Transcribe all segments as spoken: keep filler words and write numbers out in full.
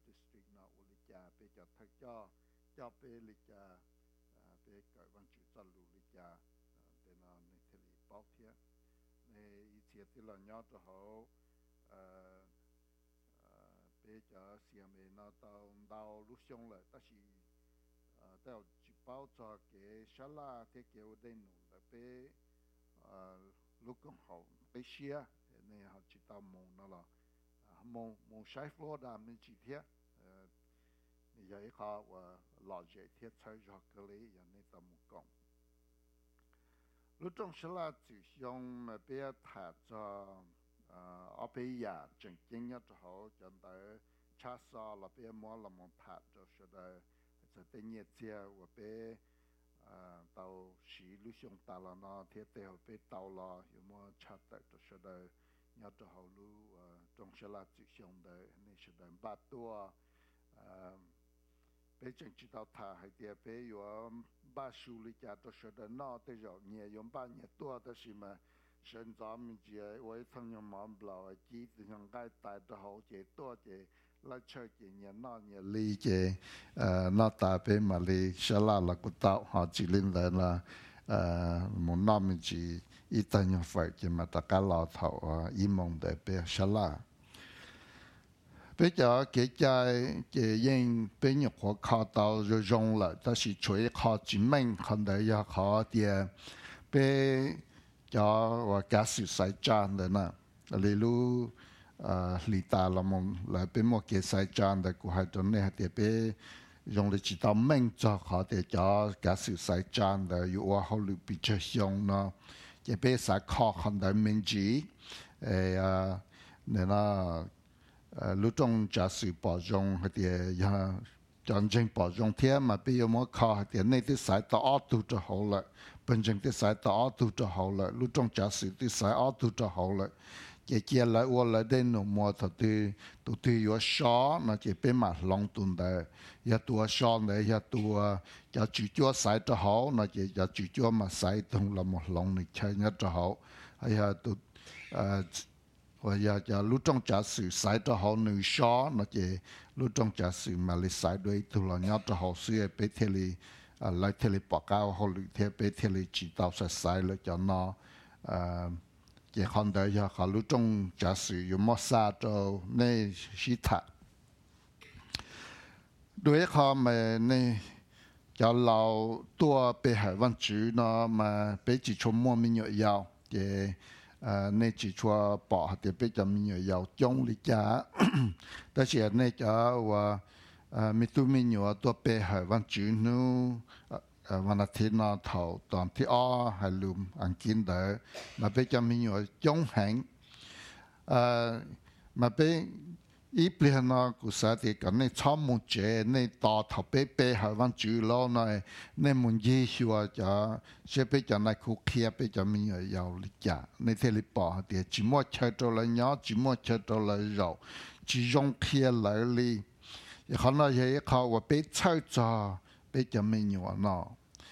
district nó u lịch cha bây giờ thật cho cho bây lịch cha bây cái văn chủ cho lu lịch cha để nó nên thế li bảo thiệt này ý chia thì là nhớ cho họ bây giờ xem mình nó tao tao lúc xong lại ta chỉ tao chỉ bảo cho cái sala thế kiểu đây nụ là bây lúc còn học bây giờ này họ chỉ tao mong nó là mong mong sai Florida mình chỉ thế bây giờ họ và lo dễ thế chơi cho cái này giờ này tao muốn講lúc trong sala chỉ dùng mà bây giờ thả cho ở bây giờ chính chính nhất họ cho tới cha sa là bây giờ mua là một thả cho sau đóจะเป็นเจ้าว่าเป็นเตาสีลุชงตาลนาเทียเตาเป็นเตาลาอยู่มั่วชัดแต่ตัวเสด็จยอดเขารู้ตรงฉลาดจิชงเดนี่เสด็จบาดตัวเป็นจังจิตเอาถ่าให้เดียเป็นอยู่บาสูลิจาตัวเสด็จนอแต่จะเนี่ยยมบ้านเนี่ยตัวแต่สิมาเส้นจอมเจี๋ยไว้ทั้งยมมันเปล่าจีถึงยังใกล้ตายตัวเขาเจตัวเจlà chơi cái nhà nó nhà lý cái nó ta bên mà lý sẽ là là cái tạo họ chỉ lên là là một năm mình chỉ ít tay nhau phải cái mà ta cả lò thầu ý mong để bên sẽ là bây giờ cái trái cái yên bên nhục họ khó tàu rồi rong lại ta chỉ chơi khó chỉ mình không để cho khó thì bên cho và cả sự sai tràn đấy nè lý lu lý ta là mong là bên một cái sai tràn để của hai tuần này thì bên dùng để chỉ tao mình cho họ để cho cả sự sai tràn để yêu họ lưu bị chơi xong nó cái bên sai khó khăn để mình chỉ nên là lúc trong giả sử bảo dùng thì ya chân chính bảo dùng thế mà bây giờ mới khó thì này thì sai tao tu cho họ lại bên trong thì sai tao tu cho họ lại lúc trong giả sử thì sai tu cho họ lại cái kia lại qua lại đến nó mua thật thì tụi tôi có số nó chỉ bên mặt long tuần đấy, ya tua số đấy ya tua ya chủ cho sai cho họ nó chỉ ya chủ cho mà sai tung là một long này chơi nhất cho họ, hay ya tụi và ya ya lúc trong giả sử sai cho họ nữ số nó chỉ lúc trong giả sử mà lấy sai đôi tụi là nhất cho họ xưa bên thế li lại thế li bỏ cao họ lựa thế bên thế li chỉ tao sai sai lại cho nó cái con đời giờ họ lúc trong giả sử dùng mót xa cho nên sĩ thật đối họ mà nên cho lâu tua bị hải văn chữ nó mà bị chỉ cho mua mình nhựa giàu cái nên chỉ cho bỏ thì bị cho mình nhựa giàu trong lý trả đó là nên cho và mình tu mình nhựa tua bị hải văn chữ nóวันอาทิตย์นอเท่าตอนที่อ้อให้ลืมอังกินเด้อมาเป็นจะมีอยู่จงแหงมาเป็นอีเปลี่ยนนอกุศลที่กันในช่องมุเจในต่อเท่าเป๊ะเป๊ะให้วันจุลหน่อยในมุนยี่ชัวจะเชื่อไปจะในคุกเคียไปจะมีอยู่ยาวลิจ่าในเทลิปอเดียจิมัวเชิดตัวละย้อจิมัวเชิดตัวละเราจิยงเคียไหลลีเขาหน่อยเขาว่าไปเชิดจ่อไปจะมีอยู่นอ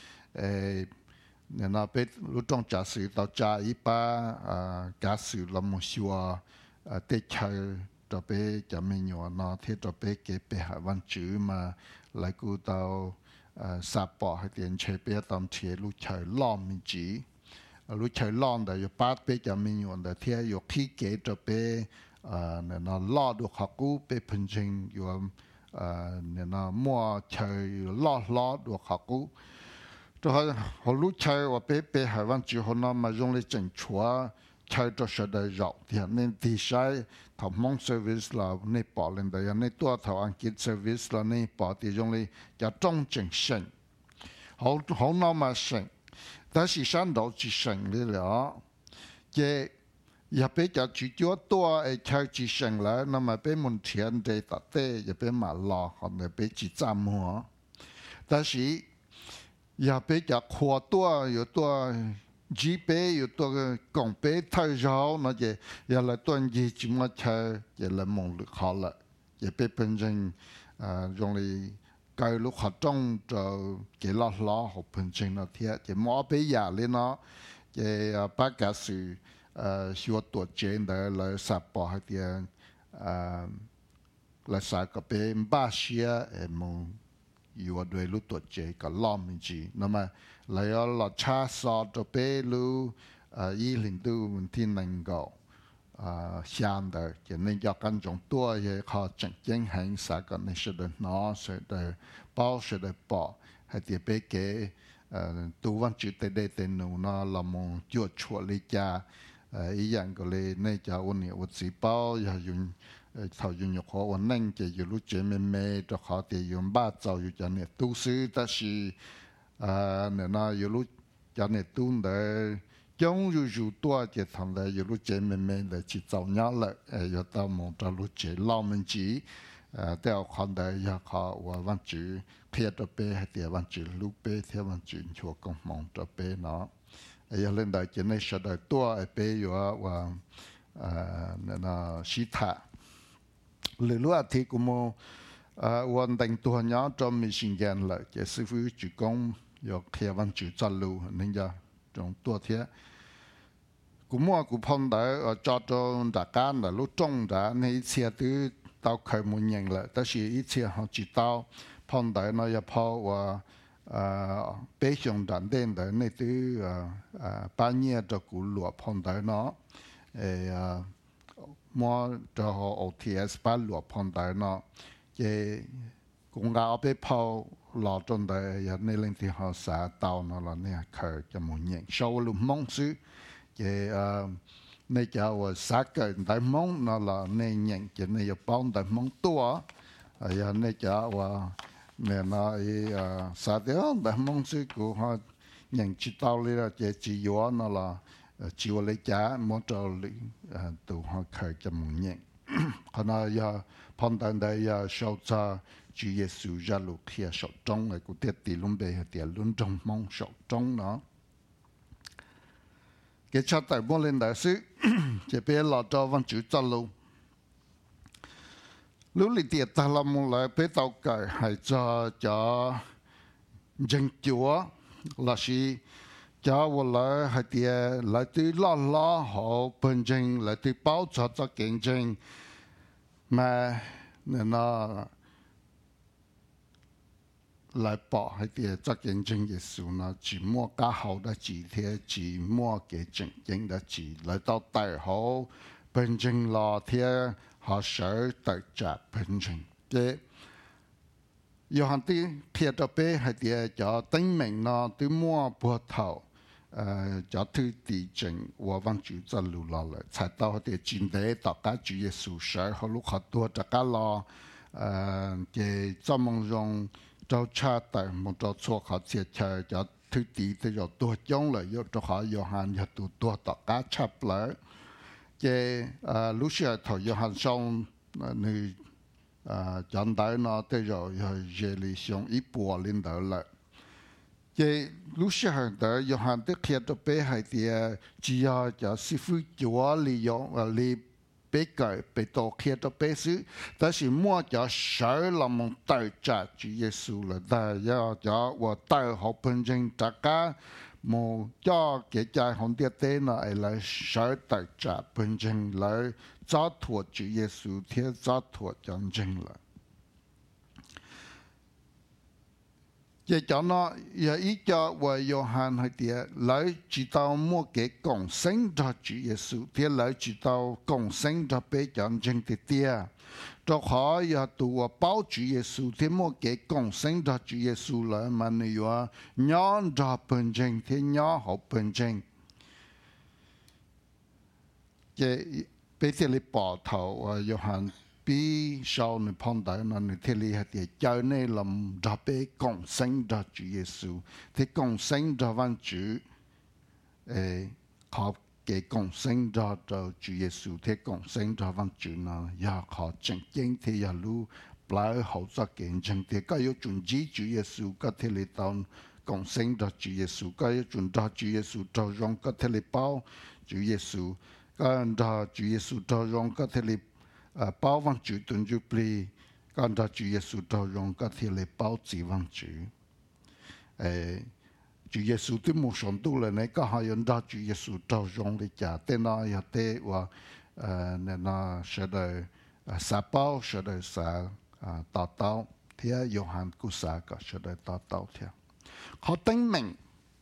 เนี่ยนะเป็นรู้ต้องจ่าสื่อต่อจ่าอีป้าจ่าสื่อลำมชัวเตชัยต่อไปจะไม่หยวนนอที่ต่อไปเก็บไปหาวันจื้อมาหลายกูต่อสาปอให้เตียนเชเปียตามเชียลูกชายล้อมมิจีลูกชายล้อมแต่อยู่ป้าไปจะไม่หยวนแต่เที่ยวอยู่ที่เกต่อไปเนี่ยนะล้อดูขกูไปพันจิงอยู่เนี่ยนะมัวชายล้อล้อดูขกูตัวเขารู้ใช่ว่าเป๊ะเป๊ะหาวันจีเขานำมาลงเลยจังชัวใช้ตัวเสด็จเราที่นี่ที่ใช้ทำมองเซอร์วิสเราในปอเลยแต่ยังในตัวทำอังกฤษเซอร์วิสเราในปอที่ลงเลยจะต้องจังเซ็งเขาเขานำมาเซ็งแต่สิฉันเราจีเซ็งเลยเหรอเจอย่าไปจะจีจัวตัวไอ้ใช้จีเซ็งแล้วนำมาเป็นมุนเทียนเดตัดเต้อย่าไปมาหลอกเขาเนี่ยไปจีจำหัวแต่สิอย่าไปจากขวดตัวอยู่ตัวจีเปอยู่ตัวกงเปเท่าเจ้านะเจอย่าละตัวยีจิมาเชยอย่าละมองลึกเขาละอย่าไปเป็นจังอ่าตรงนี้ไกลลูกเขาจ้องจะเกล้อล้อหกเป็นจังนะเทียจะมอไปอย่าเลยเนาะจะปากกาสือเอ่อชัวตัวเจนได้เลยสับปอให้เตียนอ่า là sao cái bên ba xia em muốn yêu đuổi lúc tuổi trẻ cái lom mình chỉ, nhưng mà lại là cha sao cho bên lúc ý linh tu mình tin năng gạo相的，就那叫干种多也靠正经行啥个那些的拿些的包些的包，还得别给呃都往住的的的努那那么就出来家呃一样个嘞，那家我呢我自包也用呃头用入好我弄就有路姐妹妹就好的用把早有家呢都是但是呃那那有路家呢都的。trong dù dù tua thì thằng này dù lúc chơi mình mình là chỉ giàu nhá lại, giờ tao muốn cho lúc chơi lao mình chỉ, theo con đấy giờ họ và văn chữ phía đó bé hay thì văn chữ lúc bé theo văn chữ chùa công mong cho bé nó, giờ lên đại chỉ này sẽ đại tua bé giờ và nên là sĩ thà, lừa lúc thì cũng muốn hoàn thành tua nhá trong mình sinh gian lại, cái sư phụ chữ công giờ theo văn chữ trả lưu nên giờ trong tua thế cũng mua cũng phong đại ở cho cho đại can là lúc trong đã này xe từ tàu khởi một nhận lại,但是一切họ chỉ tàu phong đại nó要跑và北上站点的那对半夜的古路phong đại nó, mua cho họ ô tê ét 八路phong đại nó, cái cũng ngáo bị跑lọt trong đấy giờ này lên thì họ xả tàu nó là này khởi cho một nhận sau lúc mong xứ cái này cháu xả cái đại mong nó là này nhận cái này bao đại mong tua giờ này cháu này nó xả theo đại mong xứ của họ nhận chỉ tàu là cái chỉ yếu nó là chỉ lấy giá muốn cho tụ họ khởi cho một nhận họ nói giờ phong đại đây giờ sau cho Chúa Giêsu ra lục kia sọc trong này của tiệt tỷ luôn bề tiệt luôn trong mong sọc trong nó cái cha tại bốn lên đại sứ chỉ biết là cho văn chữ cho luôn lúc này tiệt ta làm một lại biết tàu cày hay cho cho dân chúa là gì cho vô lại hay tiệt lại từ lo lo họ bên dân lại từ bảo cho cho kinh doanh mà nên nó lại bỏ hay thì cho kiến chứng cái số nó chỉ mua cá hậu đã chỉ thế chỉ mua cái chứng chứng đã chỉ lại到đại好本证了thế họ sẽ tự trả本证cái有很多撇到背hay thì cho tính mình nó từ mua bùa thầu cho thứ tỷ chứng và văn chủ cho lưu lo lại才到的今天大家主耶稣sẽ họ lúc họ多大家lo cái怎么用cho cha tại một chỗ chỗ họ sẽ chờ cho thứ tỷ thì rồi tua chống lại cho cho họ yêu hàng cho tụ tua tất cả chấp lại cái lúc xưa thời yêu hàng xong người chọn đại nó thì rồi rồi lý xong ít bùa lên đó lại cái lúc xưa hàng đó yêu hàng tức khi đó bé hay thì chỉ có cho sư phụ chúa lý dụng lý被改被刀切到被死，但是莫叫谁那么代价主耶稣了，但要叫我带好本身大家莫叫给家红的的呢，来谁代价本身来找托主耶稣，贴找托讲真了。cái cho nó giờ ý cho và Gioan hay thì lấy chỉ tao mua cái cộng sinh cho Chúa Giêsu thì lấy chỉ tao cộng sinh cho bé chọn chân thì tia cho họ giờ tụ bảo Chúa Giêsu thì mua cái cộng sinh cho Chúa Giêsu là mà nếu nhỏ cho bên chân thì nhỏ học bên chân cái bé thì lấy bỏ thầu và Gioan bị sau này phong đại nó này thế li thì cho nên làm cho bé cộng sinh cho Chúa Giêsu thì cộng sinh cho văn chữ诶考嘅共sinh cho cho Chúa Giêsu thì cộng sinh cho văn chữ nó ya họ chân chính thì ya lu lại hậu cho kiến chân thì có yếu chuẩn chỉ Chúa Giêsu có thể li tao cộng sinh cho Chúa Giêsu có yếu chuẩn cho Chúa Giêsu cho rong có thể li bao Chúa Giêsu có cho Chúa Giêsu cho rong có thể li bao văn chữ tuân chữ bì còn cho Chúa Giêsu cho rong có thể li bao chỉ văn chữ诶Chúa Giêsu tí một số tu là này có hai nhân đó Chúa Giêsu cho rong để trả tên nó ya tế và nên nó sẽ đời sa bao sẽ đời sa tao tao thì Johann cú sa cả sẽ đời tao tao thì họ tính mình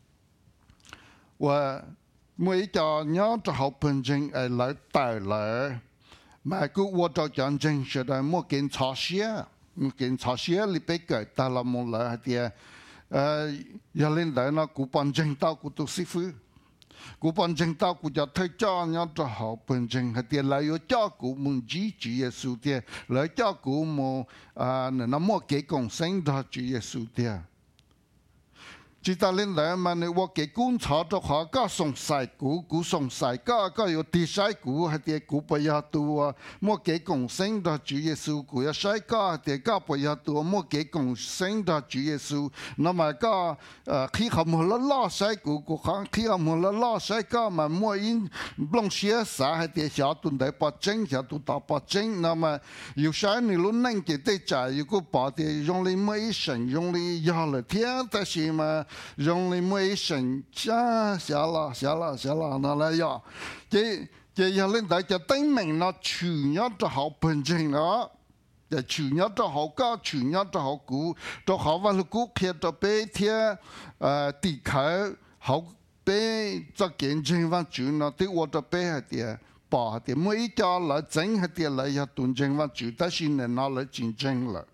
và mỗi cho nhớ cho học bên trên ở lại tài lại mà cứ vô cho chân chân sẽ đời mua kiến chó xía mua kiến chó xía li bé cái ta là một lại thì ờ giờ lên đấy nó cú bên trên tao cú tu sĩ phu cú bên trên tao cú cho thấy cho nhớ cho học bên trên thì lại yo cho cú muốn chỉ chủ Giêsu thì lại cho cú mua à nó mua cái công sinh đó chủ Giêsu thì chỉ ta lên đấy mà nếu cái cuốn thọ cho họ có song sai cũ cũ song sai có có有第sai cũ hay thì cũ bây giờ tu mua cái công sinh đó chủ Giêsu cũ ya sai có thì có bây giờ tu mua cái công sinh đó chủ Giêsu nó mà có khi họ mua了老sai cũ cũ họ khi họ mua了老sai có mà mua in long xia sa hay thì小tu đấy把真小tu打把真那么有sai你luôn能给对trả有个把的用来买神用来要了天但是嘛用嚟每神下下啦下啦下啦那嚟呀，即即有領導就證明啦，全一就好本正啦，就全一就好高，全一就好古，就好話古撇就俾貼誒地球好俾就見證翻轉啦，啲我就俾係啲把啲每一家嚟整係啲嚟要斷證翻轉，但是你拿嚟競爭啦，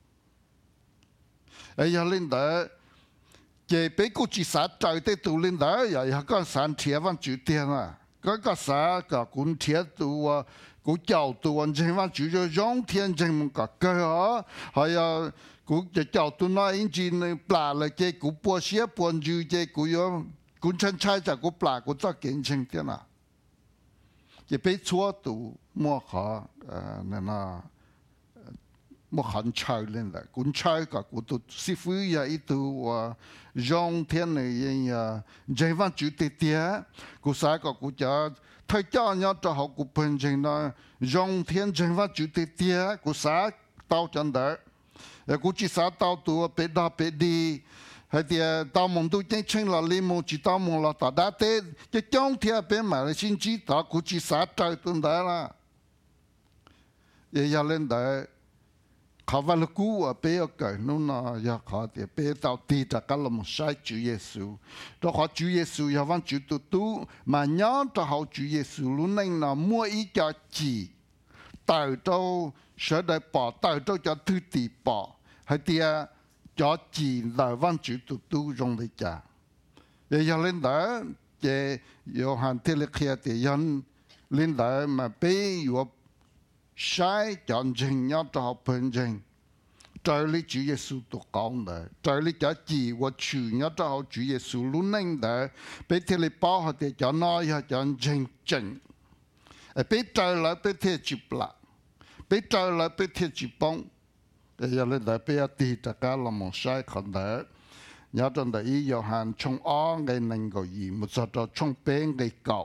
誒有領導。cái bé cô chỉ sát trời tới tụ lên đó giờ có sản thiệt văn chữ tiền à có có xã cả cũng thiệt tụ cũng giàu tụ anh trên văn chữ cho giống thiên trên một cả cơ hả hay là cũng cho giàu tụ nói anh chị này bà là cái cũng bua xía buồn chữ cái cũng có cũng chân trái cho cũng bà cũng cho kiến chân tiền à cái bé chúa tụ mua họ nên là một hành chơi lên là cũng chơi cả cũng tụ sư phụ ya ít tụ dòng thiên này ya dạy văn chữ tiệt tiệt cũng sai cả cũng cho thay cho nhau cho học cũng bên trên đó dòng thiên dạy văn chữ tiệt tiệt cũng sai tao chân đấy cũng chỉ sai tao tụ bé đa bé đi hay thì tao mong tụ chân chân là li mong chỉ tao mong là ta đã thế cái trong thiên bé mà là xin chỉ tao cũng chỉ sai trời tuần đấy là ya lên đấyเขาว่าลูกกูอ่ะเป้ก็นู่นน่ะอยากขอเดี๋ยวเป้เต่าตีจากกันละมันใช้主耶穌เราขอ主耶穌อยากวัน主ตุตุมาย้อนจะเอา主耶穌รู้นั่งน่ะมั่วอีจะจีต่อเจ้าเสด็จป่อต่อเจ้าจะทุติป่อให้เดียจะจีหลายวัน主ตุตุลงไปจ้าเดี๋ยวเล่นได้เดี๋ยวหันเทเลเคียเดี๋ยวเล่นได้มาเป้อยู่sai chọn trình nhau cho học bên trình trời lý Chúa Giêsu tổ công đấy trời lý cho chỉ và chủ nhau cho học Chúa Giêsu luôn nên đấy bây giờ lý bảo họ để cho nói họ chọn trình trình bây trời lại bây giờ chụp lại bây trời lại bây giờ chụp bông bây giờ lên đấy bây giờ thì tất cả là một sai còn đấy nhớ trong đấy ý Gioan trong ó ngày nên gọi gì một số cho trong bên ngày cậu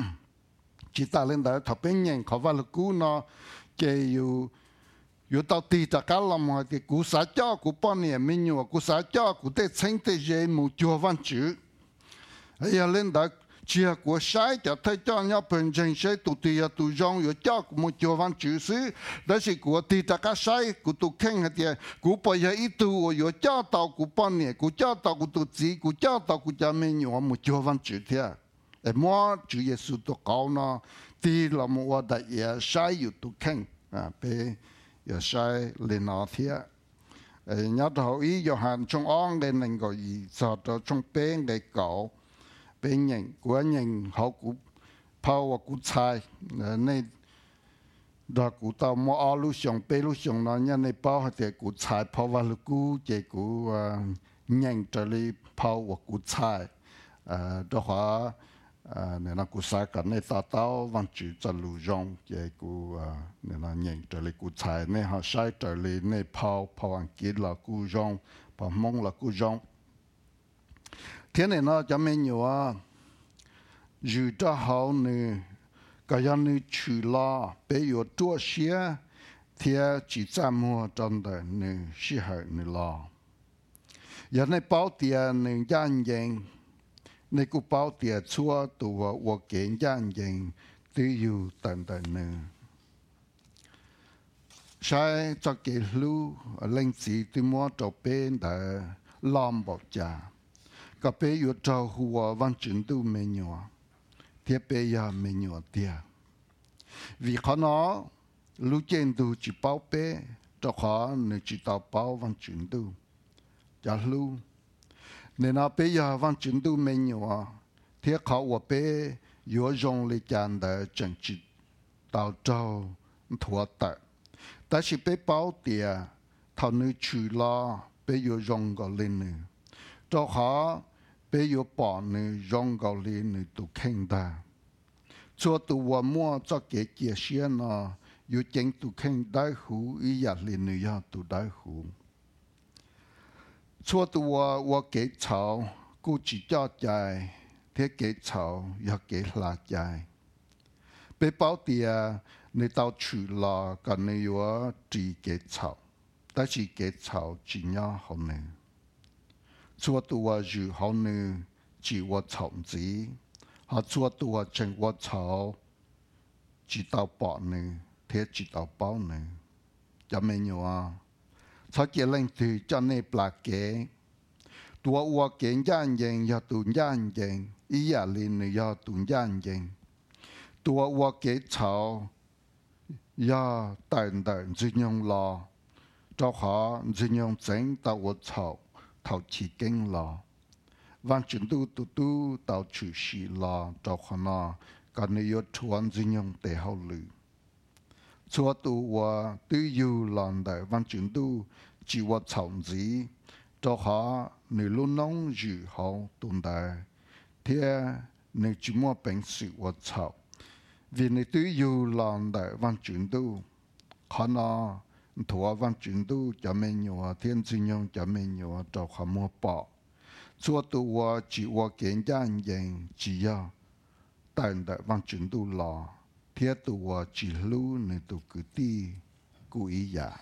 chỉ ta lên đấy thọ bên nhậnเขาว่าลูกกูเนาะcáiอยู่อยู่到地大家諗下啲古撒咗古半年沒有古撒咗古啲清啲嘢冇做翻住，哎呀，領導只係古晒就睇咗一盤正晒到地啊到樣有咗冇做翻住時，但是古地大家晒古都傾下啲古背下一度有咗到古半年古咗到古都知古咗到古就沒有冇做翻住啲，誒麼主耶穌都講啦。ที่เราไม่ว่าได้ยาใช้อยู่ตุกแข่งอ่าไปยาใช้เล่นอาเทียเอ้ยยัดเขาอีโยฮันชงอ้องเล่นหนึ่งก็อีสอดชงเป้งไก่เก่าเป็นอย่างกวนอย่างเขากูเผาว่ากูชายในดอกกูตามัวอาลุชงเปลุชงนั่นยันในเป้าให้แต่กูชายเพราะว่าลูกกูเจกูอย่างจะเลยเผาว่ากูชายอ่าดอกว่าเนี่ยนะกูสายกันในตาเต้าวันจุดจะรู้ยงเจ้ากูเนี่ยนะยังจะเลยกูใช้ในหาใช้จะเลยในเผาเผาอังกฤษละกูยงพอมงละกูยงเที่ยนี่นะจะไม่อยู่ว่าอยู่จะเขาเนี่ยก็ยังนี่ชุลาไปอยู่ตัวเสียเที่ยจีจามัวจันเดเนี่ยสิหายนี่ละอย่างในเป้าเตียเนี่ยยันยังในกูเป้าเตียชั่วตัววัวเก่งย่างยิงตีอยู่ตันตันหนึ่ง sai cho cái lu lên chỉ từ mua cho bên để làm bảo cha cái bé yêu cho hùa văn chuyển tu mình nhỏ thế bé ya mình nhỏ tia vì khó nó lu trên tu chỉ bảo bé cho khó nên chỉ tao bảo văn chuyển tu cha lu nên nó bé ya văn chuyển tu mình nhỏ thế khó của bé yêu dùng lấy chăn để chân chỉ tao cho thua tệ ta chỉ bé bảo tia thằng nữ chủ lo bé yêu dùng cái lên nữa cho họ bé yêu bỏ nữ dùng cái lên nữa tụ khen ta cho tụ và mua cho cái kia xe nó yêu chính tụ khen đại hữu ý nhật lên nữa ya tụ đại hữu cho tụ và và cái cháu cô chỉ cho chạy thế cái cháu ya cái là chạy bé bảo tia người tao chủ lo cái người yêu chỉ cái cháu ta chỉ cái cháu chỉ nhau hậu nữ做多如好呢，只我草子，他做多正我草，知道包呢，他知道包呢，有没有啊？他叫人去叫你不给，多我给眼睛要读眼睛，一夜里呢要读眼睛，多我给草要等等只用了，就好只用整到我草。thảo chỉ kinh lo, văn chuyển tu tu tu tao chủ sĩ lo cho con nó, còn nếu chuan dính nhung để hậu lử, chua tu và tư yêu lòng đại văn chuyển tu chỉ và trọng gì, cho họ nếu luôn nông dự hậu tuần đại, thế nếu chỉ mua bệnh sự và trọng, vì nếu tư yêu lòng đại văn chuyển tu, con nó thua văn chuyển tu cho mình nhiều thiên sinh nhung cho mình nhiều cho họ mua bỏ cho tu và chỉ và kiến gian dành chỉ ya tại đại văn chuyển tu lò thiết tu và chỉ lưu nên tu cứ đi cố ý ya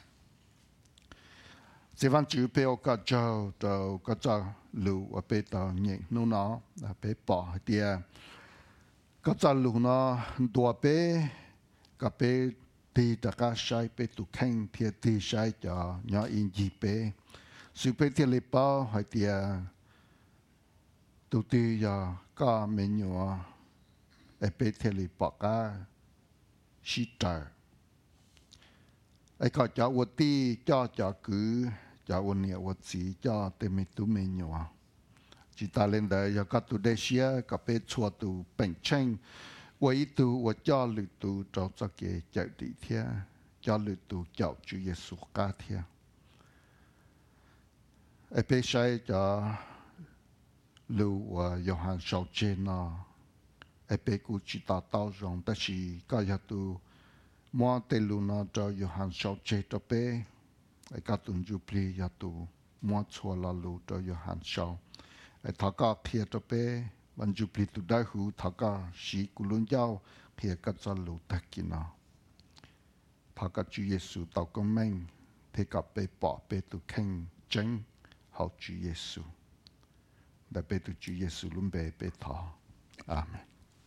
chỉ văn chuyển bèo cả châu châu cả châu lưu và bê tao nhẹ nu nó là bê bỏ tia cả châu lưu nó đua bê cả bê thì tất cả sai bé tụ khen thì thì sai cho nhỏ in gì bé sự bé thì lấy bao hay thì tụ thì giờ có mình nhỏ ai bé thì lấy bao cả sĩ trời ai có cho vật thì cho cho cứ cho vật nhiều vật gì cho thì mình tụ mình nhỏ chỉ ta lên đây giờ có tụ đây xia có bé chua tụ bệnh tranh唯独我家里头找这个教的天，家里头教主耶稣家天，哎，别说着路我约翰小姐呢，哎，别估计达到上，但是个也都莫对路呢，找约翰小姐这边，哎，个顿就不也都莫错了路找约翰小，哎，他个贴这边。วันจุปลิตุได้หูทักกะสีกุลุนเจ้าเพียกัจจลุตะกินาทักกะจุเยซูตอกแม่งเทกับไปปอไปตุแข่งจังเขาจุเยซูได้ไปตุจุเยซูลุมเบไปทออาเมน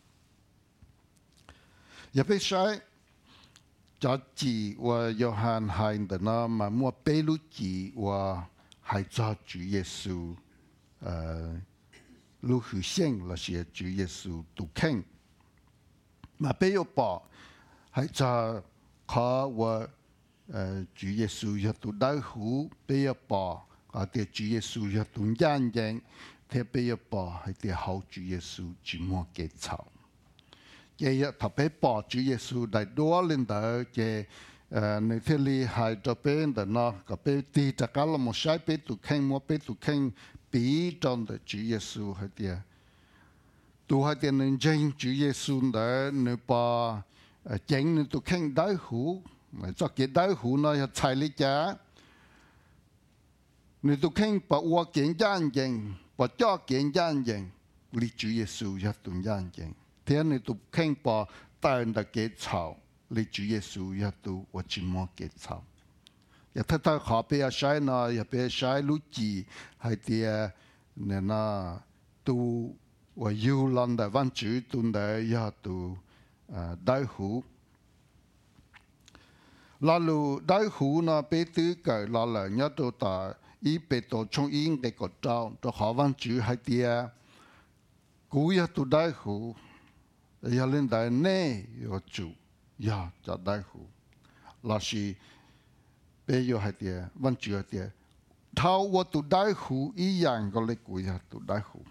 อย่าไปใช้จอจีว่าโยฮันไฮน์แต่นะมามัวเปลุจีว่าให้จอจุเยซูเอ่อ路去线那些主耶稣都看，嘛不要把，还在他我呃主耶稣也都带หู不要把，啊的主耶稣也都眼睛，他不要把还的好主耶稣只莫给吵，也要他别把主耶稣来多领导嘅。呃，你这里还这边的呢，个别地在搞了么？晒别都看，莫别都看。比中的主耶稣係啲，都係啲能真主耶穌的，你把誒真你都傾大戶，作嘅大戶呢要踩你家，你都傾把我見眼睛，把家見眼睛，你主耶穌一對眼睛，聽你都傾把大人的嘅吵，你主耶穌一對我只冇嘅吵。อย่าถ้าถ้าขอไปใช้นะอย่าไปใช้ลูกจีให้เดียเนี่ยนะตูว่ายูรันแต่วันจุดตุนแต่ยาตูได้หู lalu đại hữu nó bé tư cái là là nhớ tôi ta ý bé tôi trong yên cái cột trâu tôi họ văn chữ hai tia cú ya tu đại hữu ya lên đại nè yo chủ ya cho đại hữu là gì bé yo hai tia văn chữ hai tia thao wa tu đại hữu ý yang cái lấy cú ya tu đại hữu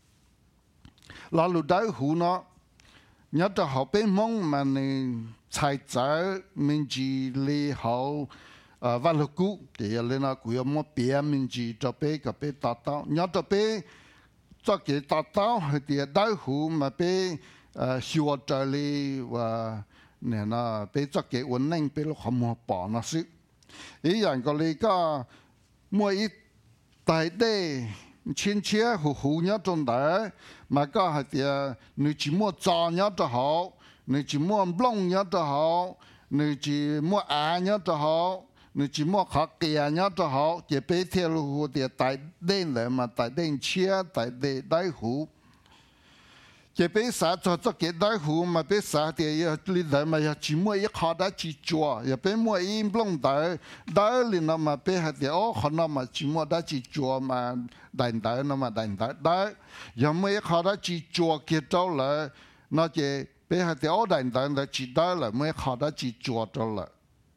lalu đại hữu nó nhớ tôi họ bé mong mà nên sai trái mình chỉ lấy họ à văn lực cũ thì lên là cúi một bé mình chỉ cho bé cái bé tạ tao nhớ cho bé cho cái tạ tao thì đại hữu mà bé à xua trở lại và nè na bé cho cái ổn định bé lúc họ mua bỏ nó sự ý rằng cái này cái mua ít tại đây trên chia hữu hữu nhớ trong đấy mà cái thì người chỉ mua trà nhớ cho họ người chỉ mua bông nhớ cho họ người chỉ mua á nhớ cho họ người chỉ mua khó kia nhớ cho họ chỉ biết theo lưu thì tại đây là mà tại đây chia tại đây đại hữu chỉ biết xã cho cho cái đại hữu mà biết xã thì lý giải mà chỉ mua ít khó đã chỉ chùa chỉ biết mua ít bông đại đại lý nó mà biết hay thì ô họ nó mà chỉ mua đã chỉ chùa mà đại đại nó mà đại đại đại giờ mua ít khó đã chỉ chùa kia đâu là nó chỉ bé hay thì ở đại đại là chỉ đó là mới họ đã chỉ chùa cho là,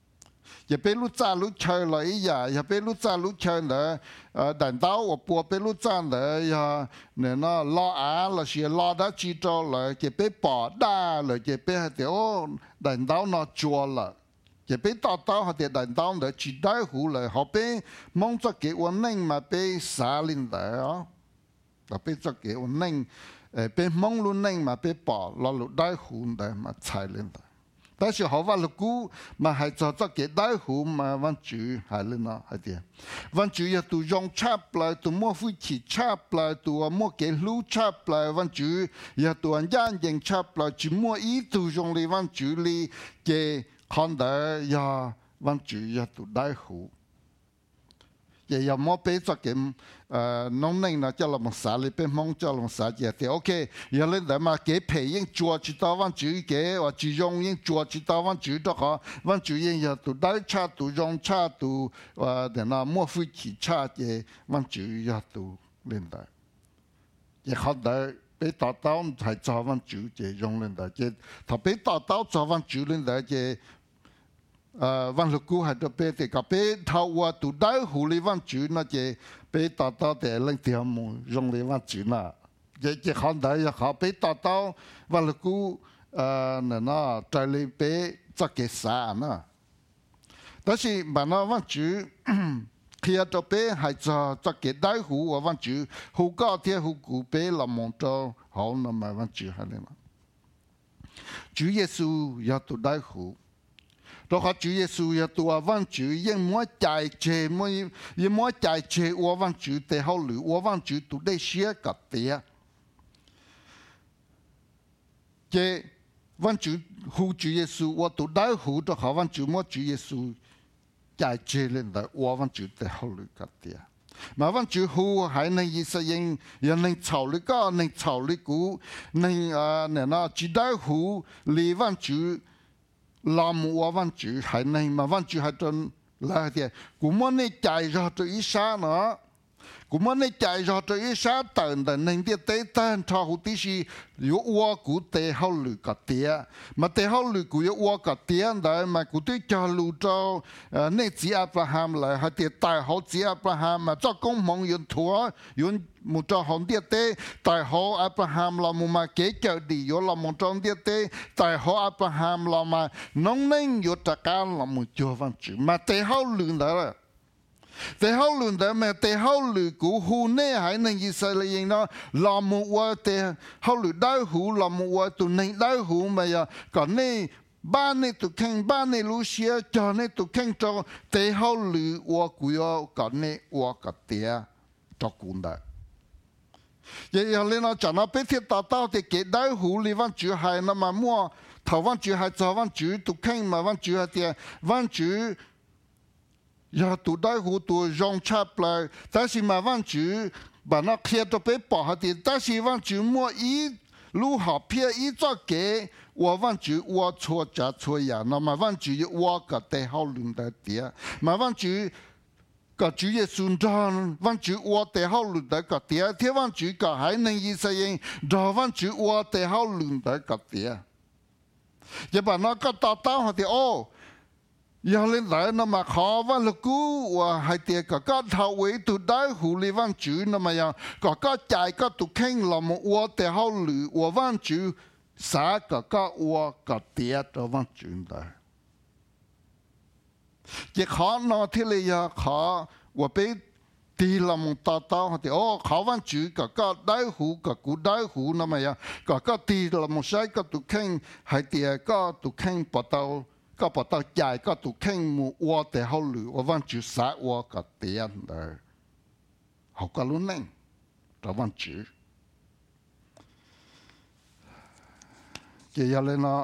giờ bé lúc cha lúc chơi là ý giờ, giờ bé lúc cha lúc chơi là đại đạo và bùa bé lúc cha là giờ nên nó lo á là chỉ lo đã chỉ cho là giờ bé bỏ đa là giờ bé hay thì ở đại đạo nó chùa là, giờ bé đạo đạo hay thì đại đạo là chỉ đại hữu là họ bé mong cho cái ổn định mà bé xả lên đó, là bé cho cái ổn định bé mong luôn nên mà bé bỏ là lúc đại hữu đấy mà chạy lên đó,但是好话了古嘛係做咗幾大好嘛，揾住係咧咯，係啲，揾住又都用插嚟，都摸灰器插嚟，都啊摸幾路插嚟，揾住又都按眼睛插嚟，就摸一都用嚟揾住嚟嘅看到呀，揾住又都大好。也要莫被这个呃农民呢，叫我们啥里被蒙叫我们啥嘢的 ，OK， 有人来嘛给培养做知道往主给或者用人做知道往主的好，往主人要都带差都用差都呃的那莫非其差的往主要都领导，也好的。被打倒才早往主嘅用領導嘅，他被打倒早往主領導嘅。呃，วันลูกกูให้ตัวเป้แต่กับเป้เท่าว่าตัวได้หูเลยวันจูน่ะเจเป้ต่อต่อแต่เรื่องเทียมมูยงเลยวันจูน่ะเจเจขันได้ยาเขาเป้ต่อต่อวันลูกกูเอ่อเนี่ยนะใจเลยเป้จะเกษานะแต่สิมันน่ะวันจูเขียตัวเป้ให้จะจะเกได้หูว่าวันจูหูก็เทียหูกูเป้ละมองเจ้าเขาน่ะมาวันจูให้เลยนะจูเยซูอยากตัวได้หูเราขอ主耶穌要ตัววัน主ยังมัวใจเจมัวยังมัวใจเจว่าวัน主แต่เขาหรือว่าวัน主ตัวได้เสียกับเตียเจวัน主หู主耶穌ว่าตัวได้หูตัวเขาวัน主มัว主耶穌ใจเจเลยแต่ว่าวัน主แต่เขาหรือกับเตียmàวัน主หูให้ในยิสยังยังในเฉาหรือก็ในเฉาหรือกูในอ่าเนี่ยนะจีได้หูลีวัน主làm qua văn chủ hay này mà văn chủ hay trên là thì cũng muốn này chạy ra từ ý xa nữa cũng muốn này chạy ra từ ý xa tận tận nên địa tế tận cho hữu tí gì yếu qua của tế hậu lử cả tía mà tế hậu lử của yếu qua cả tía đấy mà của tôi cho lưu cho nên chỉ Abraham lại hay thì tại họ chỉ Abraham mà cho công mong yun thua yun một cho hòn địa tế tại họ Abraham là một mà kế chờ đi yếu là một trong địa tế tại họ Abraham là mà nông nên yếu tất cả là một chỗ văn chủ mà tế hậu lử đóแต่เขาหลุดแต่แม้แต่เขาหลุดกูหูเนี่ยหายในอิสราเอลเนาะลามัวแต่เขาหลุดได้หูลามัวตัวนี้ได้หูมาอย่าก่อนนี้บ้านนี้ตัวแข่งบ้านนี้รู้เสียจอนี้ตัวแข่งจอแต่เขาหลุดว่ากูยอก่อนนี้ว่ากับเตียจอกูได้อย่างนี้เราจะนับไปที่ตาเต้าที่เกิดได้หูลีวันจูหายนะมามัวถ้าวันจูหายจะวันจูตัวแข่งมาวันจูหายเตียวันจูอย่าตัวได้หูตัวยองชับเลยแต่สิมาวันจูบ้านนักเขียนตัวไปป่าหัดแต่สิวันจูมัวอี如好撇一做给我忘记我错家错呀，那么忘记我个带好论的点，嘛忘记个主耶稣章，忘记我带好论的个点，天忘记个还能意思人，这忘记我带好论的个点，也把那个打打好的哦。要lên lại nó mà khó và lực cú và hai tiệt cả các thảo ấy tụ đại hủ li văn chữ nó mà yang cả các chạy các tụ khen là một ua để hao lử ua văn chữ xã cả các ua cả tiệt cho văn chữ đó chỉ khó nó thế này ya khó và bé đi làm một tao tao thì ô khó văn chữ cả các đại hủ cả cú đại hủ nó mà yang cả các đi làm một sai các tụ khen hai tiệt các tụ khen bắt đầuก็พอต่อใจก็ถูกแข่งมูวัวแต่เขาหรือว่าวันจุสาวัวก็เตียนเลยเขาก็รู้นั่งแต่วันจุเกี่ยเลยเนาะ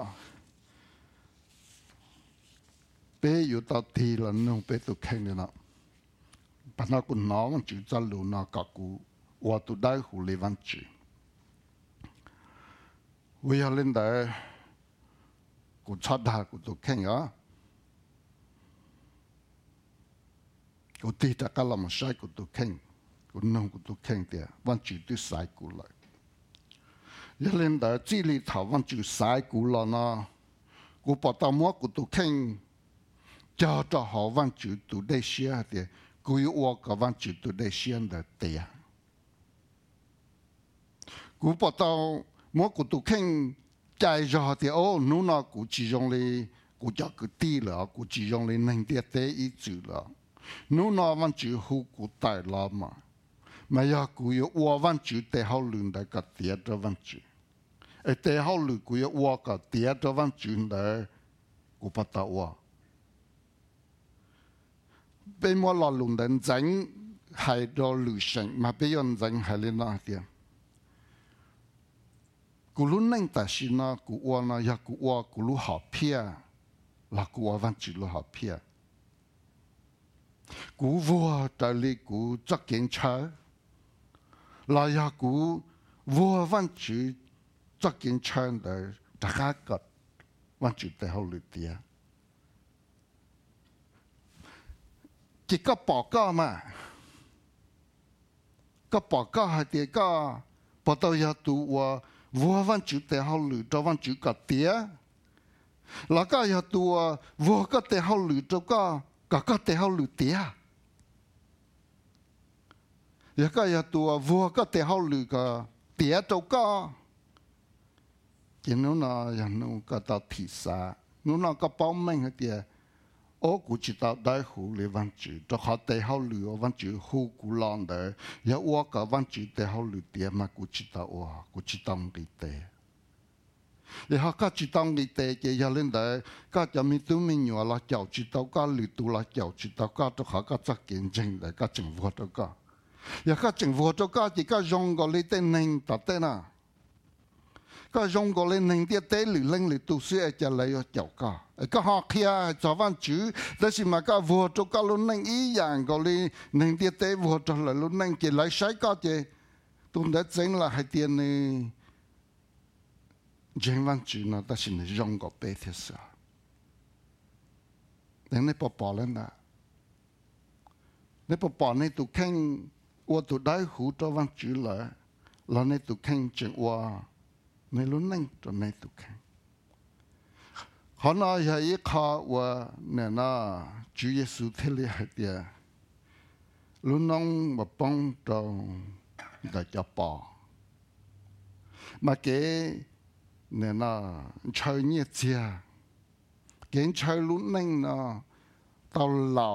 เป้อยู่ต่อทีละนึงเป้ถูกแข่งเลยเนาะปัญหาคุณน้องวันจุจะรู้เนาะกับกูวัวตัวได้หูเลยวันจุวิฮาเลนได้กูชอบด่ากูตัวแข่งอ่ะกูตีตะกะละมาใช้กูตัวแข่งกูนั่งกูตัวแข่งเดียวันจุดที่สายกูเลยยันเล่นแต่จีรีถาวันจุดสายกูแล้วนะกูปอตามัวกูตัวแข่งเจ้าจะหาวันจุดตัวได้เสียเดียกูอยู่ว่ากับวันจุดตัวได้เสียเดียกูปอตามัวกูตัวแข่งใจจอที่โอ้นู้นกูจีจงเลยกูจะกูตีแล้วกูจีจงเลยนั่งเดียเตอีจุแล้วนู้นวันจุหูกูตายแล้วมาไม่อยากกูอยู่ว่าวันจุเตะเขาลืมได้กับเตียจะวันจุไอเตะเขาลืมกูอยู่ว่ากับเตียจะวันจุได้กูปัตตาว่าเป็นว่าเราลุงเดินจังให้เราลืมสิ่งมาเป็นยันจังให้เล่นน่าเดียกูรู้นั่งแต่สินะกูว่านะอยากกูว่ากูรู้หอบเพียแล้วกูว่าวันจุรู้หอบเพียกูว่าแต่เลยกูจะเก่งช้าแล้วอยากกูว่าวันจุจะเก่งช้าแต่จะกากัดวันจุแต่เขาเลยเดียจิก็ปอกก็มาก็ปอกก็ให้เดียก็พอตัวอยากตัวว่าวัววันจุดแต่เขาหรือจะวันจุดกัดเตี้ยแล้วก็อย่าตัววัวก็แต่เขาหรือจะก็ก็ก็แต่เขาหรือเตี้ยอย่าก็อย่าตัววัวก็แต่เขาหรือก็เตี้ยจะก็กินนู้นน่ะอย่างนู้นก็ตัดทิศานู้นน่ะก็ป้อมแม่งให้เตี้ยโอ้กูจิตเอาได้หูเลยวันจุดจะเขาแต่เขาหรือวันจุดหูกูลองได้อย่าอ้วกกับวันจุดแต่เขาหรือเตี้ยมากูจิตเอาอ้วกูจิตต้องดีเตะอย่าเขาก็จิตต้องดีเตะเกี่ยเล่นได้ก็จะมีตัวมีอยู่ละเจ้าจิตเอาก็หรือตัวละเจ้าจิตเอาก็จะเขาก็จะเก่งจริงเลยก็จึงวัวตัวก็อย่าก็จึงวัวตัวก็จีก็ยงก็เลยเต้นหนึ่งตัดเต้นน่ะก็ยงก็เลยหนึ่งเตี้ยเต้หรือเล่งหรือตัวเสียจะเลยเจ้าก็ก็หอกเขียจอวันจื้อแต่สิมาก็วัวตัวก็ลุ้นนั่งอีอย่างก็เลยหนึ่งเตี้ยเต้วัวตัวเลยลุ้นนั่งเกี่ยไรใช้ก็เจตุ้มได้เจ๋งละให้เตี้ยนี่เจงวันจื้อนะแต่สิเนี่ยยงก็เป๊ะที่สุดแต่ในปอปอแล้วนะในปอปอในตุแข่งวัวตัวได้หูตัววันจื้อเลยแล้วในตุแข่งจึงว่าในลุ้นนั่งตัวในตุแข่งเขาหน้าใหญ่ข้าว่าเนี่ยนะ主耶稣ที่เลี้ยเดียลุ้นน้องมาป้องตรงได้จะปอมาเก๋เนี่ยนะใช้เนี่ยเจียเก๋ใช้ลุ้นนั่งนะตาเหล่า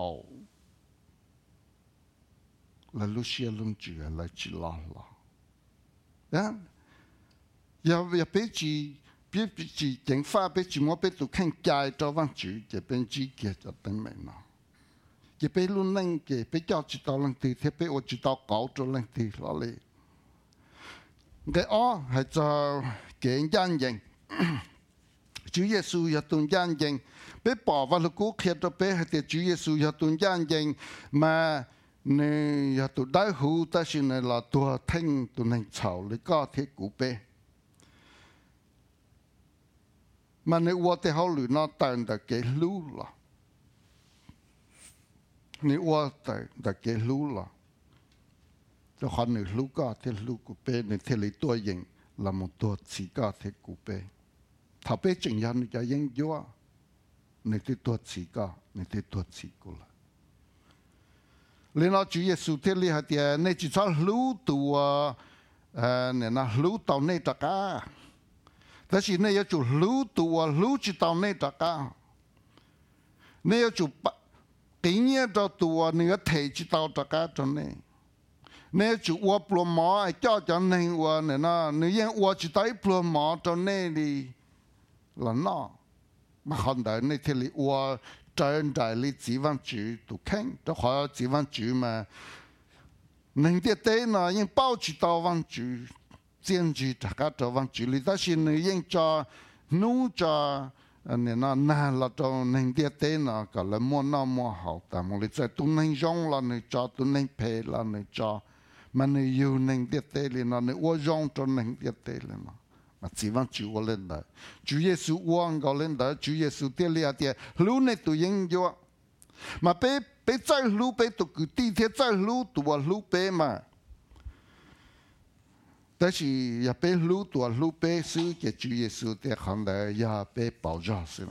แล้วลุเชียลุ้นจืดแล้วจีลาลาเนี่ยอย่าอย่าไปจี别只警法别只我别都看街做完主就变只嘅就等明咯，就别亂拎嘅，別教知道拎啲，特別我知道搞咗拎啲落嚟。嘅我係就嘅因應，主耶穌有段因應，別爸爸老姑其實別係啲主耶穌有段因應，mà你有段大好，但是你攞多聽段嚟吵，你家庭古別。 mà nếu qua thì họ lừa nó tận đã cái lú là nếu qua tận đã cái lú là cho họ nếu lú cả thì lú cụ bê nếu thì lấy tua yên là một tua chỉ cả thì cụ bê thà bê chừng nhận cái yên gió nếu thì tua chỉ cả nếu thì tua chỉ cụ là lên nó Chúa Giêsu thế li hạt tiền nên chỉ cho lú tua nên là lú tàu này tất cảแต่สิเนี่ยจุรู้ตัวรู้จิตเอาในตะก้าเนี่ยจุติเนี่ยตัวตัวเนื้อเทจิตเอาตะก้าตรงนี้เนี่ยจุวัวปลวหมอไอ้เจ้าจันหนึ่งวัวเนี่ยนะเนี่ยยังวัวจิตไอ้ปลวหมอตรงนี้ดีละเนาะมาคนเดินในที่ลีวัวเจริญได้ลีจีวันจูตุแข็งต้องขอจีวันจูมาหนึ่งเดียเต้น่ะยังเป้าจิตเอาวันจู坚持大家做完处理，但是你應做努做，你那難了做能啲啲那個嚟冇那麼好，但係你在都能用了，你做都能配了，你做，mà你有能啲啲哩那，你我用咗能啲啲哩那，嘛只want主我領導，主耶穌我個領導，主耶穌啲哩啊啲，路你都應咗，嘛俾俾在路俾都佢地鐵在路都話路俾嘛。但是也被路多路被是给主耶稣的看来也被保障是了，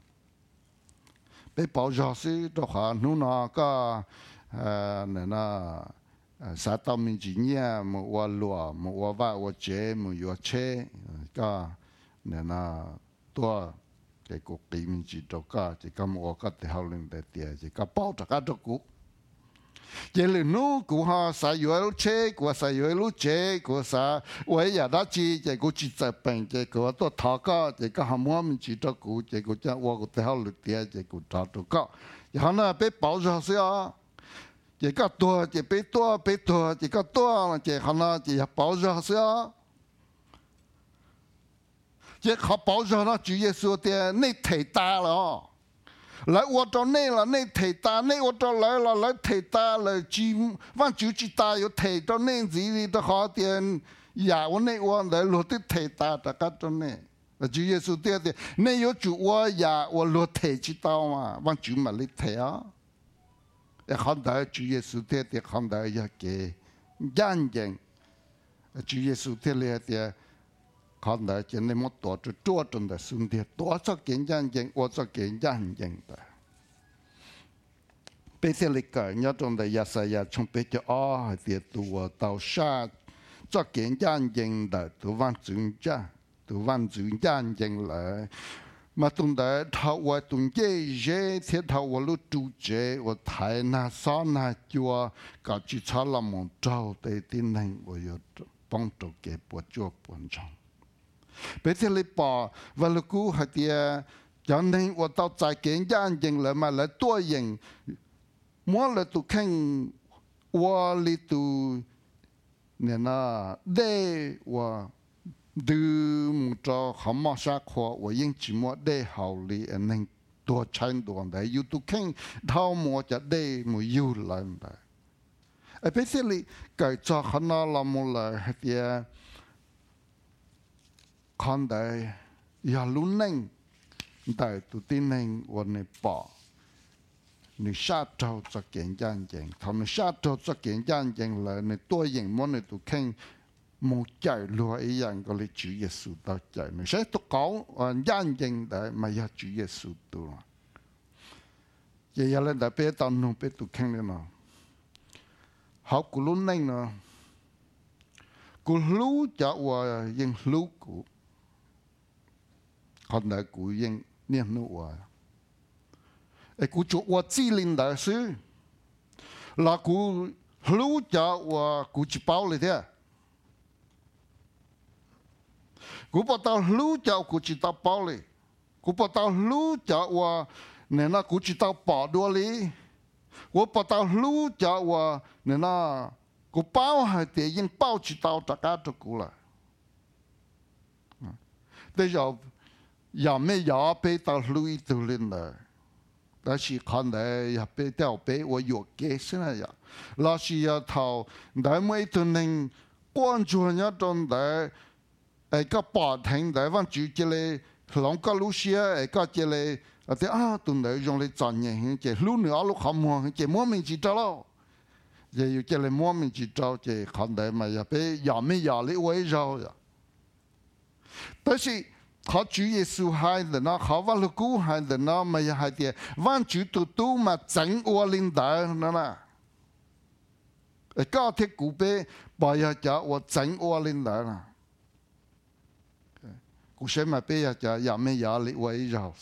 被保障是的话，侬那个呃那那呃三到民之年么我罗么我话我姐么有车个那那多这个地民之多个这个我个的好领的点这个保障个多股。giờ lần nô của họ sai yếu chế của sai yếu lúc chế của sa vậy giờ đã chi giờ của chỉ tập bệnh giờ của tôi thọ có giờ có ham muốn mình chỉ cho của giờ của cha của tôi học được tiền giờ của trả được có giờ nó bị bảo ra sao giờ có tua giờ bị tua bị tua giờ có tua giờ nó giờ bảo ra sao giờ họ bảo ra nó chủ yếu số tiền này thấy ta rồi lại ô tô này là này thầy ta này ô tô lại là lại thầy ta là chỉ văn chủ chỉ ta có thầy cho nên gì thì đó họ tiền nhà ô này ô lại luật thầy ta tất cả cho nên là chủ Giêsu tiền thì này có chủ ô nhà ô luật thầy chỉ tao mà văn chủ mà lấy thầy á để không đại chủ Giêsu tiền thì không đại ya cái gian dân chủ Giêsu tiền là thì không đại cho nên một tổ chức chúa trong đời sống thì tổ chức kiến gian dân, tổ chức kiến gian dân đó. Bây giờ lịch sử nhớ trong đời gia sa ya trong bây giờ ở thì tụi tàu sa cho kiến gian dân đó tụi văn chứng cha, tụi văn chứng gian dân lại mà tụi đời thầu qua tụi dễ dễ thì thầu qua lúc chủ chế và thái na sa na chúa cả chỉ cho làm một trâu để tin hành và yêu帮助给博主本场。bây giờ lấy bỏ và lúc cũ hạt địa cho nên 我到在见眼睛了嘛来多人摸了都看我里都那那对我都唔做好嘛啥课我应只摸对好里能多参多的有都看他摸着对没有来的哎bây giờ里改造很多了么了hạt địa con đại ya luôn neng đại tu tin nengวันนี้ป่อนี่ชาติเราจะเก่งยันเก่งทำนี่ชาติเราจะเก่งยันเก่งเลยในตัวอย่างมันในตัวแข่งมูใจรัวอีอย่างก็เลย主耶穌到ใจไม่ใช่ตัวเขายันเก่งแต่ไม่อยาก主耶穌ตัวยังยังแต่ไปตอนนู้นไปตัวแข่งเลยเนาะเขากูลุ้นเองเนาะกูรู้จะว่ายังรู้กูคนไหนกูยังเนี่ยนู้ว่าไอ้กูจะว่าจีลินได้สิแล้วกูรู้จะว่ากูจะเป่าเลยเด้อกูพอตารู้จะกูจะตาเป่าเลยกูพอตารู้จะว่าเนี่ยนะกูจะตาป่าด้วยเลยกูพอตารู้จะว่าเนี่ยนะกูเป่าให้เดี๋ยวยังเป่าจะตาตะการตะกูละแต่จะอย่าไม่อย่าไปตาลุยตัวเล่นเลยแต่是看来也被掉被我有给是那样，老是要讨，但每头能关注人家种的，哎个八天台湾主起来 lòng có lúc xưa có chỉ là thế à tụi nó dùng để chọn nhẹ chỉ lúc nữa lúc không mua chỉ mua mình chỉ cho lo chỉ chỉ là mua mình chỉ cho chỉ không để mà giờ bé giờ mấy giờ lấy quay rồi但是เขา主耶穌係的呢，เขาว่าลูกกู係的呢，咪係啲วัน主都都嘛整我領導นะนะ，誒家庭古輩把呀就我整我領導啦，古時咪俾呀就也沒壓力圍繞，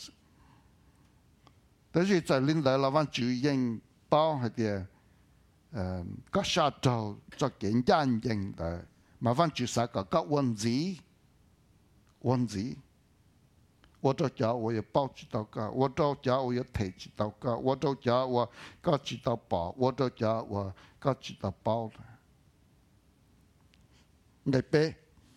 但是在領導啦，วัน主應包係啲誒個沙洲做簡單型的，嘛วัน主曬個個文字文字。我到家我也报知道个，我到家我也提知道个，我到家我个知道报，我到家我个知道报的。你别，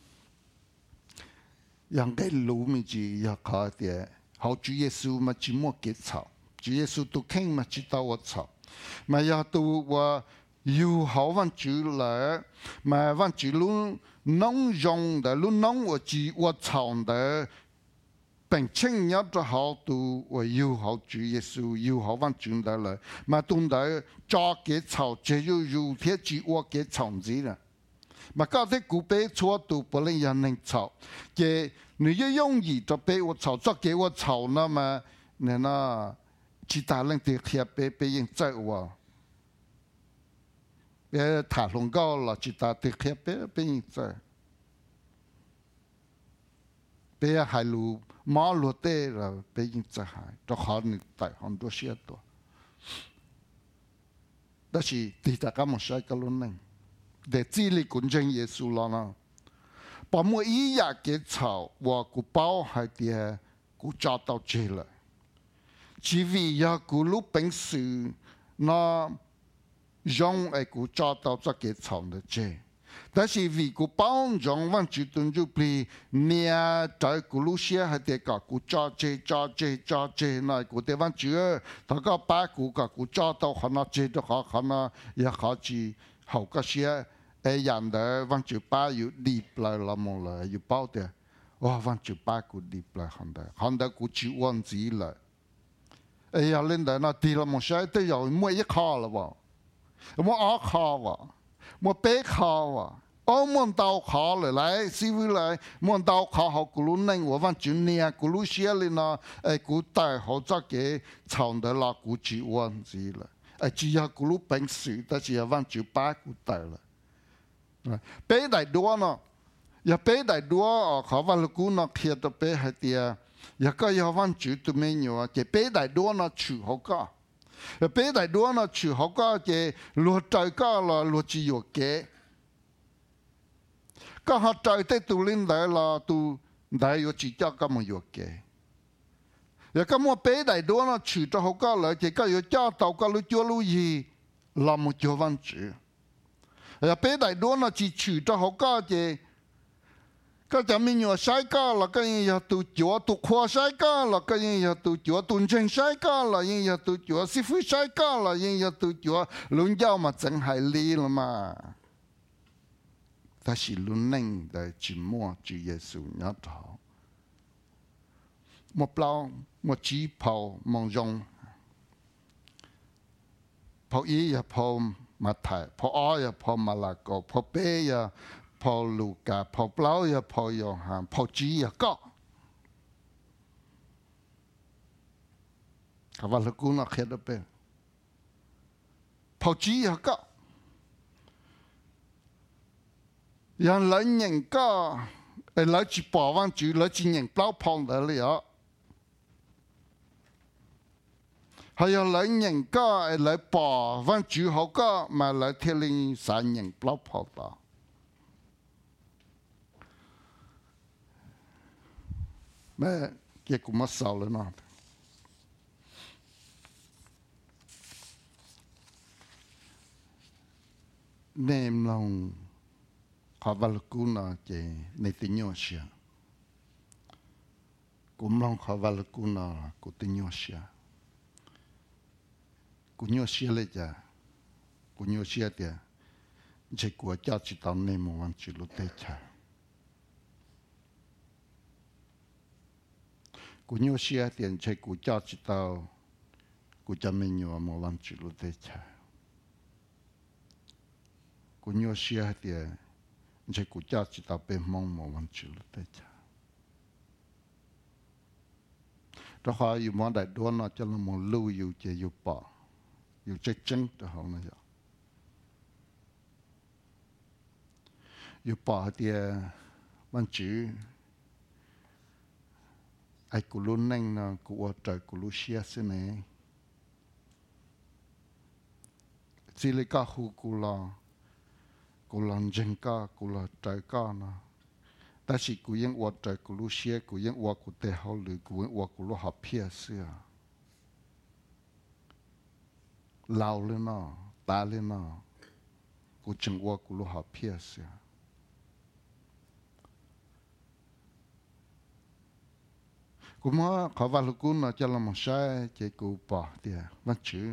让个路咪就要靠点，好主耶稣嘛只莫给吵，主耶稣都听嘛知道我吵，嘛要都我有好วัน主来，嘛วัน主路弄用的路弄我只我吵的。并且有咗好多我要好主耶穌，要好翻轉得嚟，嘛懂得抓嘅草，只有有啲主我嘅蟲子啦。嘛家啲古輩錯到不能人能炒，嘅你要容易就俾我炒，作給我炒那麼你那其他人哋貼俾俾人責我，誒塔龍高啦，其他啲貼俾俾人責，俾係路。马路的了，北京这还都好你带很多些多，但是地大家么晒个路呢？在这里公正耶稣了呢，把我一样给炒，我古包还的古找到这了，只为要古路本事那用哎古找到这给炒的这。但是vì cụ bao rộng văn chủ tuân chủ bì nia trái cụ lúc xưa hay để cả cụ cho chê cho chê cho chê này cụ để văn chủ ta có ba cụ cả cụ cho tao họ nó chê cho họ họ nó ya họ chỉ hậu cái xưa ai nhận được văn chủ ba yêu đi lại là một là yêu bao tiền哇văn chủ ba cụ đi lại hắn đó hắn đó cụ chịu văn gì lại ai ya lên đó nó đi là một sai tới rồi mua一卡了吧mua二卡吧mua bé khao à, ô muốn tàu khao lại lại, xí với lại muốn tàu khao họ cứ luôn nên, tôi vẫn chuyện này cứ luôn xia lên nó, ai cứ tại họ cho cái chọn đó là cứ chỉ quan gì là, ai chỉ là cứ luôn bình sự,但是vẫn chuyện ba cứ tại là, bé đại đua nó, ya bé đại đua họ vẫn cứ nó kia đó bé hay tiệt, ya cái ya vẫn chuyện tụi mình nhiều, cái bé đại đua nó chịu họ cả. Bé đại đua nó chịu họ có cái luật trời có là luật chỉ có cái có họ trời tới tụ linh đại là tụ đại có chỉ cho cái một cái rồi cái một bé đại đua nó chịu cho họ có là cái cái có cho tàu có lưu chúa lưu gì là một chỗ văn chữ rồi bé đại đua nó chỉ chịu cho họ có cái cái chả mình nhớ sai cả là cái gì tụ chúa tụ khoa sai cả là cái gì tụ chúa tuần trăng sai cả là gì tụ chúa sư phụ sai cả là gì tụ chúa luôn giao mà chẳng hay lý là mà ta chỉ luôn nên để chỉ mua Chúa Giêsu nhớ thọ một bao một chỉ phao mong rong phao ý ya phao mà thải phao ó ya phao mà là cổ phao bé ya phao Luca phao Plau ya phao Gioan phao chỉ ya có cái vật lực của nó khác đó bên phao chỉ ya có yang lấy nhận có lấy chỉ bỏ văn chữ lấy chỉ nhận Plau phao đó là hay là lấy nhận có lấy bỏ văn chữ họ có mà lấy theo linh sản nhận Plau phao đó mẹ cái cũng mất sao rồi nó nem lòng họ vào lúc nào cái này tin nhau xia cũng lòng họ vào lúc nào cũng tin nhau xia cũng nhau xia lấy cha cũng nhau xia tiền chỉ của cha chỉ tao nem một văn chữ lúc tây cha cú nhau xia tiền chơi cú cho chỉ tao cú cho mình nhiều mà vẫn chịu được thế cha cú nhau xia tiền chơi cú cho chỉ tao bên mong mà vẫn chịu được thế cha đó họ yêu món đại đua nó cho nó một lưu yêu chơi yêu bỏ yêu chơi chân đó họ nói vậy yêu bỏ thì vẫn chịu ai cú luôn nhanh nó cú ở trời cú luôn xia xí này chỉ lấy cả khu cú là cú làm chân cả cú là trời cả nóแต่สิกูยังอวดใจกูรู้เชี่ยกูยังอวดกูเตะเขาหรือกูยังอวดกูรู้หับเพี้ยเสียเล่าเลยเนาะตาเลยเนาะกูจึงอวดกูรู้หับเพี้ยเสียกูมาขอว่าลูกกูน่ะจะละมั่งใช้เจ้ากูป่าเดียมันชื่อ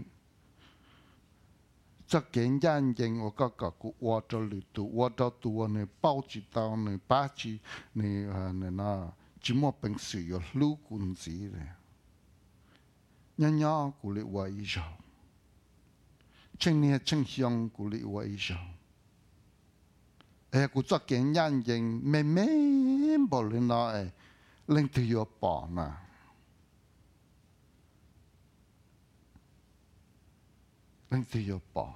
จะเก่งยันยัง我ก็ก็กูว่าจะหรือตัวว่าจะตัวเนี่ยเป้าจิตตาเนี่ยป้าจีเนี่ยเนี่ยนะจิมอเป็นสื่อลูกกุนสีเลยยันยากูเลยว่าอีสาวเช่นเนี่ยเช่นเฮียงกูเลยว่าอีสาวเอ้กูจะเก่งยันยังไม่ไม่บอกเลยนะเอ้เล่นที่อยู่ป่านะเรื่องที่อยู่ป่า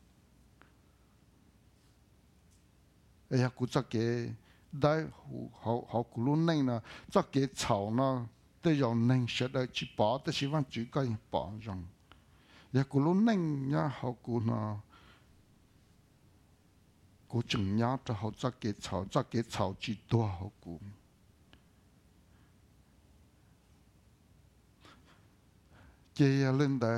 ไอ้กูจะเกได้เขาเขากูรู้นั่งนะจะเกเฉานะแต่ยังนั่งเสร็จแล้วจีป่าแต่ชีวันจีก็ยังป่าจังไอ้กูรู้นั่งเนี่ยเขากูนะกูจึงเนี่ยจะเขาจะเกเฉาจะเกเฉาจีตัวเขากูเจียเล่นได้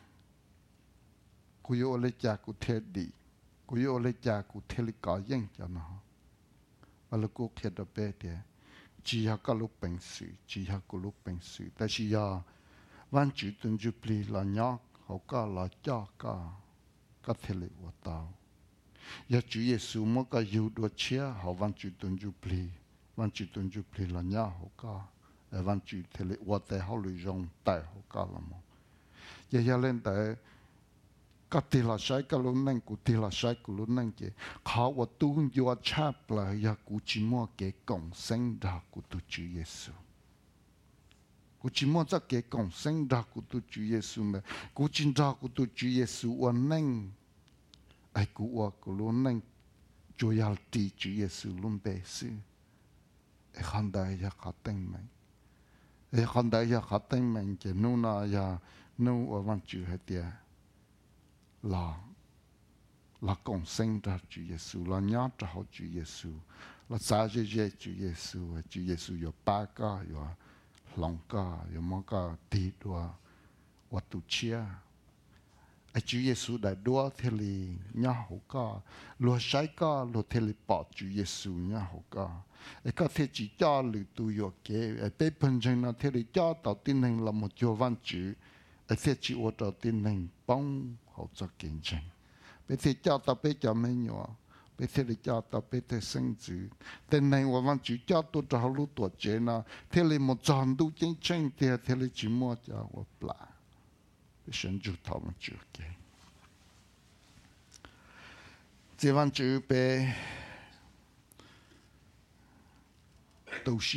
กูอยู่อะไรจากกูเทดีกูอยู่อะไรจากกูเทลิกายังจะนะว่าลูกกูเขียนตัวเป๊ะเดียจีฮักก็ลูกเป็นสื่อจีฮักก็ลูกเป็นสื่อแต่ชียาวันจุดตุนจุปลีละยอกเขาก็ละจ้าก็ก็เทลิวัวเตายาจุเยซูมันก็อยู่ด้วยเชื่อเขาวันจุดตุนจุปลีวันจุดตุนจุปลีละยอกเขาก็แต่วันจุดเทลิวัวแต่เขาเลยยงแต่เขาก็ละมั้งยาเล่นแต่ก็ทีละใช้ก็รู้นั่งกูทีละใช้กูรู้นั่งเจเขาว่าตู้ยัวชาปลายากูจิมัวเกกงเส้นดากูตุจูเยซูกูจิมัวจะเกกงเส้นดากูตุจูเยซูเมกูจินดากูตุจูเยซูวันนั่งไอ้กูว่ากูรู้นั่งจอยาลตีจูเยซูลุมเบสืไอ้ขันได้ยาขัดเต็งไหมไอ้ขันได้ยาขัดเต็งไหมเจนู่นน่ะยานู่นวันจูเหตียlà là cộng sinh ra Chúa Giêsu là nhớ ra họ Chúa Giêsu là xa dễ dễ Chúa Giêsu Chúa Giêsu có ba ca có lòng ca có mong ca thịt và và tu chia ai Chúa Giêsu đại đua thế li nhớ họ ca lo sai ca lo thế li bỏ Chúa Giêsu nhớ họ ca ai có thể chỉ cho lử tu yo kế ai bé phần chân nó thế li cho tàu tin hình là một chỗ văn chữ ai thế chỉ ở tàu tin hình bông họ cho kiến trình bây giờ cho tao bây giờ mấy nhỏ bây giờ thì cho tao bây giờ sinh chữ tên này我们只叫多少路多钱呢thế là một tròn đủ chính chính thì thế là chỉ mua cho我不来bây giờ就他们就给这番就被都是